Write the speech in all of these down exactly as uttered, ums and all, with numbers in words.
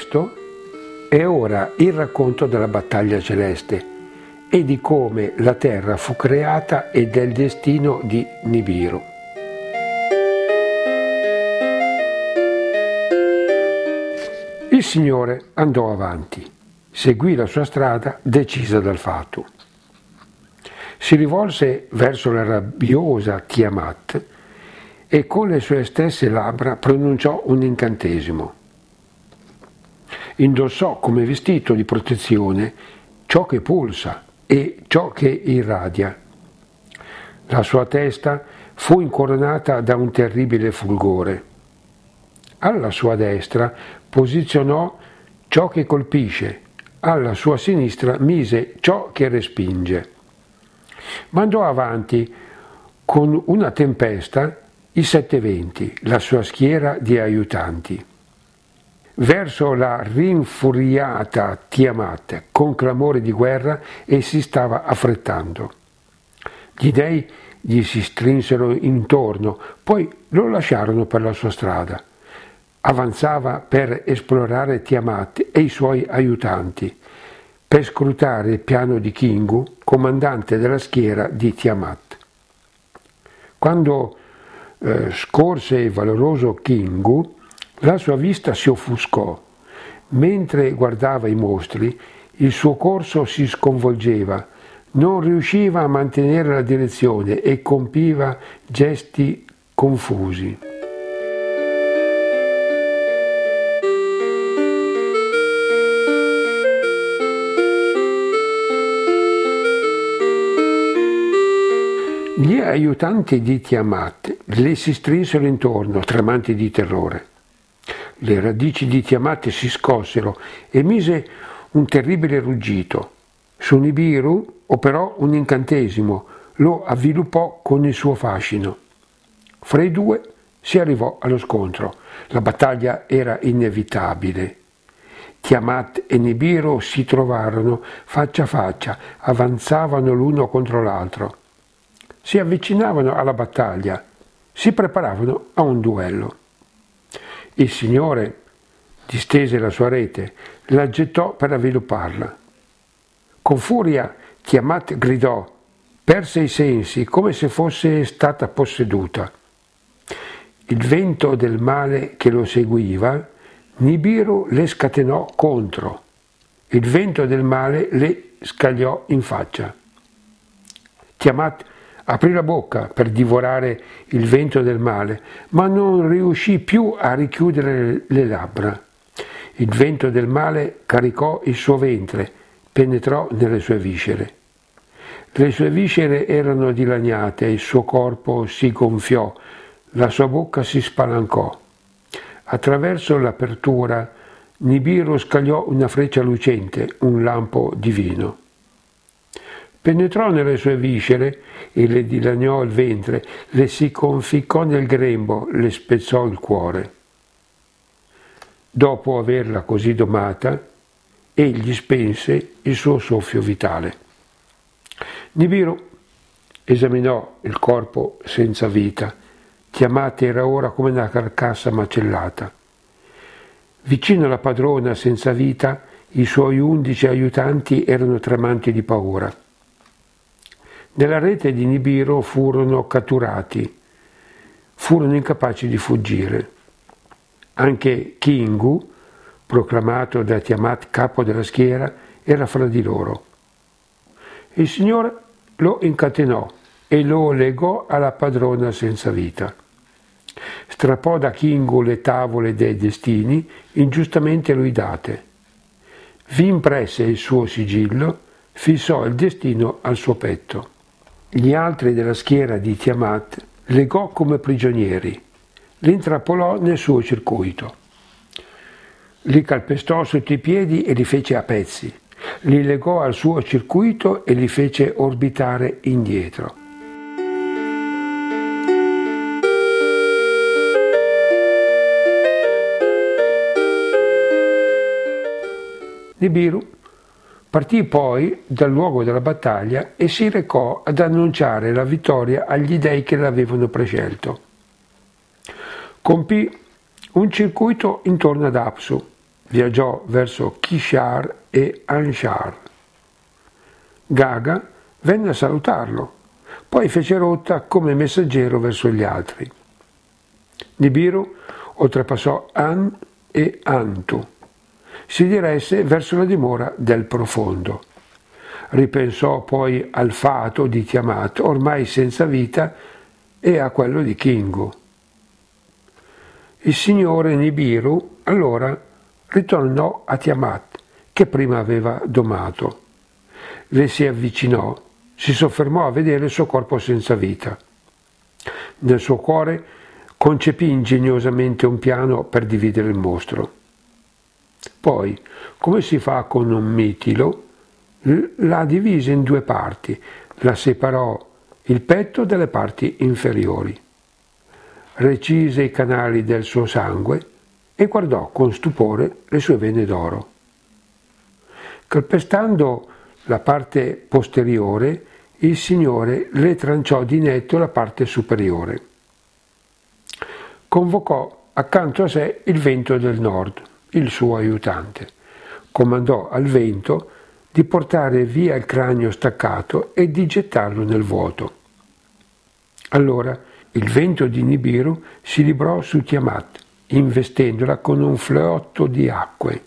Questo è ora il racconto della battaglia celeste e di come la terra fu creata e del destino di Nibiru. Il Signore andò avanti, seguì la sua strada decisa dal fato. Si rivolse verso la rabbiosa Tiamat e con le sue stesse labbra pronunciò un incantesimo. Indossò come vestito di protezione ciò che pulsa e ciò che irradia. La sua testa fu incoronata da un terribile fulgore. Alla sua destra posizionò ciò che colpisce, alla sua sinistra mise ciò che respinge. Mandò avanti con una tempesta i sette venti, la sua schiera di aiutanti. Verso la rinfuriata Tiamat con clamore di guerra e si stava affrettando. Gli dei gli si strinsero intorno, poi lo lasciarono per la sua strada. Avanzava per esplorare Tiamat e i suoi aiutanti, per scrutare il piano di Kingu, comandante della schiera di Tiamat. Quando eh, scorse il valoroso Kingu, la sua vista si offuscò. Mentre guardava i mostri, il suo corso si sconvolgeva, non riusciva a mantenere la direzione e compiva gesti confusi. Gli aiutanti di Tiamat le si strinsero intorno, tremanti di terrore. Le radici di Tiamat si scossero e mise un terribile ruggito. Su Nibiru operò un incantesimo, lo avviluppò con il suo fascino. Fra i due si arrivò allo scontro. La battaglia era inevitabile. Tiamat e Nibiru si trovarono faccia a faccia, avanzavano l'uno contro l'altro. Si avvicinavano alla battaglia, si preparavano a un duello. Il Signore distese la sua rete, la gettò per avvilupparla. Con furia Tiamat gridò, perse i sensi come se fosse stata posseduta. Il vento del male che lo seguiva, Nibiru le scatenò contro. Il vento del male le scagliò in faccia. Tiamat aprì la bocca per divorare il vento del male, ma non riuscì più a richiudere le labbra. Il vento del male caricò il suo ventre, penetrò nelle sue viscere. Le sue viscere erano dilaniate, il suo corpo si gonfiò, la sua bocca si spalancò. Attraverso l'apertura, Nibiru scagliò una freccia lucente, un lampo divino. Penetrò nelle sue viscere e le dilaniò il ventre, le si conficcò nel grembo, le spezzò il cuore. Dopo averla così domata, egli spense il suo soffio vitale. Nibiru esaminò il corpo senza vita. Tiamat era ora come una carcassa macellata. Vicino alla padrona senza vita, i suoi undici aiutanti erano tremanti di paura. Nella rete di Nibiru furono catturati, furono incapaci di fuggire. Anche Kingu, proclamato da Tiamat capo della schiera, era fra di loro. Il Signore lo incatenò e lo legò alla padrona senza vita. Strappò da Kingu le tavole dei destini ingiustamente lui date. Vi impresse il suo sigillo, fissò il destino al suo petto. Gli altri della schiera di Tiamat legò come prigionieri, li intrappolò nel suo circuito. Li calpestò sotto i piedi e li fece a pezzi, li legò al suo circuito e li fece orbitare indietro. Nibiru partì poi dal luogo della battaglia e si recò ad annunciare la vittoria agli dei che l'avevano prescelto. Compì un circuito intorno ad Apsu, viaggiò verso Kishar e Anshar. Gaga venne a salutarlo, poi fece rotta come messaggero verso gli altri. Nibiru oltrepassò An e Antu. Si diresse verso la dimora del profondo. Ripensò poi al fato di Tiamat, ormai senza vita, e a quello di Kingu. Il signore Nibiru allora ritornò a Tiamat, che prima aveva domato. Le si avvicinò, si soffermò a vedere il suo corpo senza vita. Nel suo cuore concepì ingegnosamente un piano per dividere il mostro. Poi, come si fa con un mitilo, la divise in due parti, la separò il petto dalle parti inferiori. Recise i canali del suo sangue e guardò con stupore le sue vene d'oro. Calpestando la parte posteriore, il Signore le tranciò di netto la parte superiore. Convocò accanto a sé il vento del nord, il suo aiutante. Comandò al vento di portare via il cranio staccato e di gettarlo nel vuoto. Allora il vento di Nibiru si librò su Tiamat, investendola con un fleotto di acque.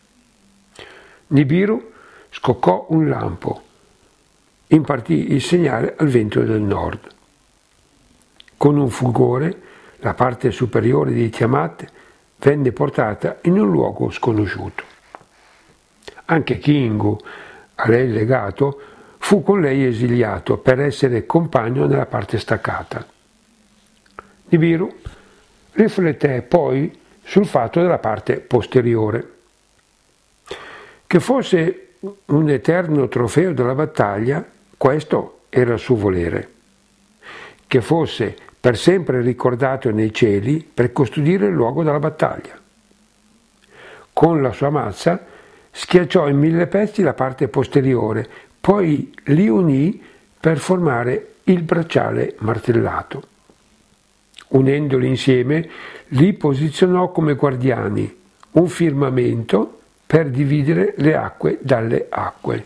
Nibiru scoccò un lampo, impartì il segnale al vento del nord. Con un fulgore la parte superiore di Tiamat venne portata in un luogo sconosciuto. Anche Kingu, a lei legato, fu con lei esiliato per essere compagno nella parte staccata. Nibiru rifletté poi sul fatto della parte posteriore. Che fosse un eterno trofeo della battaglia, questo era il suo volere. Che fosse per sempre ricordato nei cieli per custodire il luogo della battaglia. Con la sua mazza schiacciò in mille pezzi la parte posteriore, poi li unì per formare il bracciale martellato. Unendoli insieme, li posizionò come guardiani, un firmamento per dividere le acque dalle acque.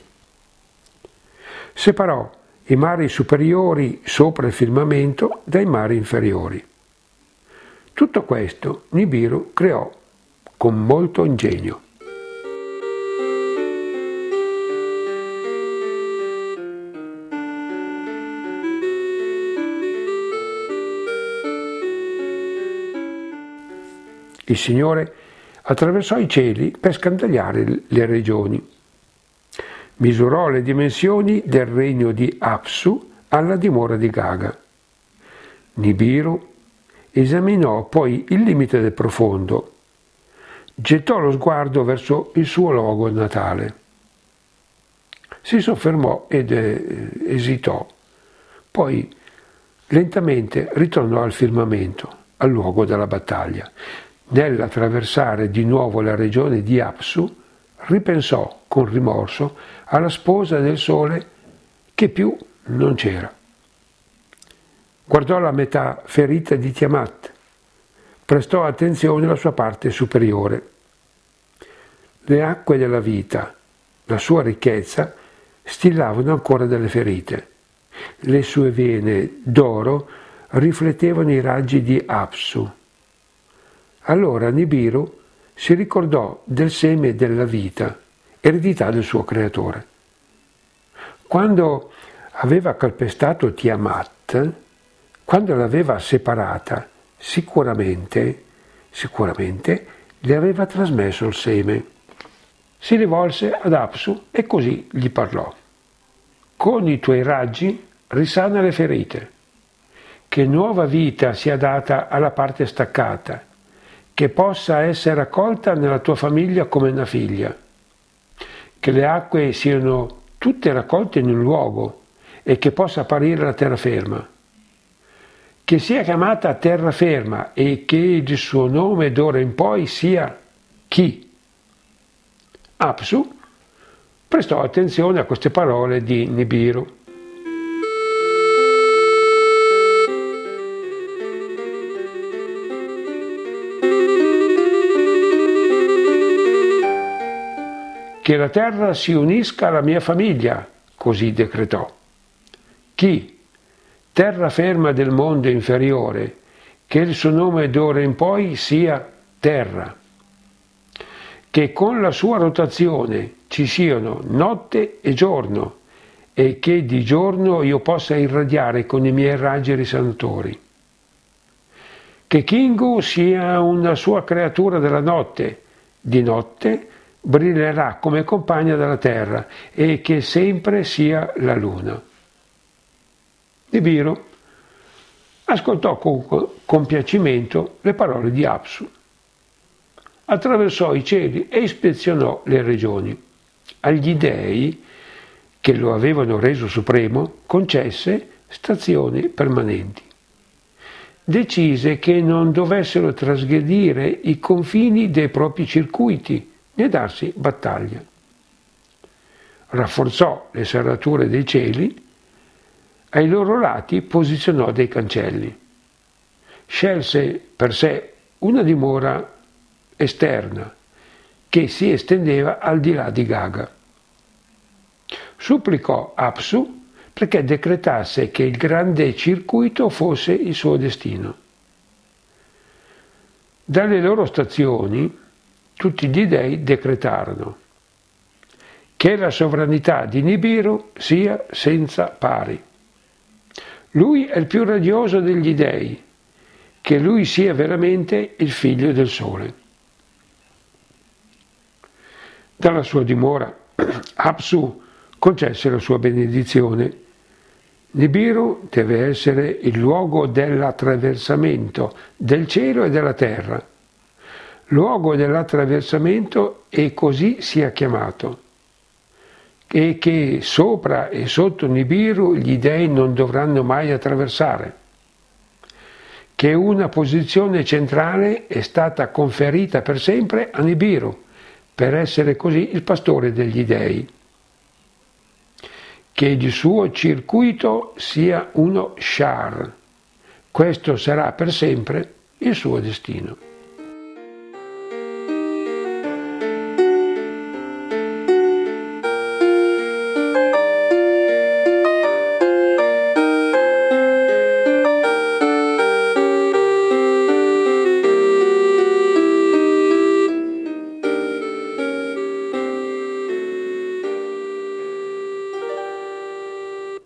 Separò i mari superiori sopra il firmamento dai mari inferiori. Tutto questo Nibiru creò con molto ingegno. Il Signore attraversò i cieli per scandagliare le regioni. Misurò le dimensioni del regno di Apsu alla dimora di Gaga. Nibiru esaminò poi il limite del profondo. Gettò lo sguardo verso il suo luogo natale. Si soffermò ed eh, esitò. Poi lentamente ritornò al firmamento, al luogo della battaglia. Nell'attraversare di nuovo la regione di Apsu, ripensò con rimorso alla sposa del sole che più non c'era. Guardò la metà ferita di Tiamat, prestò attenzione alla sua parte superiore. Le acque della vita, la sua ricchezza, stillavano ancora delle ferite. Le sue vene d'oro riflettevano i raggi di Apsu. Allora Nibiru si ricordò del seme della vita, eredità del suo creatore. Quando aveva calpestato Tiamat, quando l'aveva separata, sicuramente, sicuramente le aveva trasmesso il seme. Si rivolse ad Apsu e così gli parlò. Con i tuoi raggi risana le ferite. Che nuova vita sia data alla parte staccata, che possa essere accolta nella tua famiglia come una figlia, che le acque siano tutte raccolte in un luogo e che possa apparire la terraferma, che sia chiamata terraferma e che il suo nome d'ora in poi sia Chi. Apsu prestò attenzione a queste parole di Nibiru. che la terra si unisca alla mia famiglia, così decretò. Chi, terraferma del mondo inferiore, che il suo nome d'ora in poi sia terra, che con la sua rotazione ci siano notte e giorno, e che di giorno io possa irradiare con i miei raggi risanatori. Che Kingu sia una sua creatura della notte, di notte brillerà come compagna della terra, e che sempre sia la luna. Nibiru ascoltò con compiacimento le parole di Apsu. Attraversò i cieli e ispezionò le regioni. Agli dei che lo avevano reso supremo concesse stazioni permanenti. Decise che non dovessero trasgredire i confini dei propri circuiti né darsi battaglia. Rafforzò le serrature dei cieli, ai loro lati posizionò dei cancelli. Scelse per sé una dimora esterna che si estendeva al di là di Gaga. Supplicò Apsu perché decretasse che il grande circuito fosse il suo destino. Dalle loro stazioni tutti gli dei decretarono che la sovranità di Nibiru sia senza pari. Lui è il più radioso degli dei, che lui sia veramente il figlio del sole. Dalla sua dimora Apsu concesse la sua benedizione. Nibiru deve essere il luogo dell'attraversamento del cielo e della terra, luogo dell'attraversamento e così sia chiamato, e che sopra e sotto Nibiru gli dei non dovranno mai attraversare, che una posizione centrale è stata conferita per sempre a Nibiru, per essere così il pastore degli dei, che il suo circuito sia uno shar. Questo sarà per sempre il suo destino.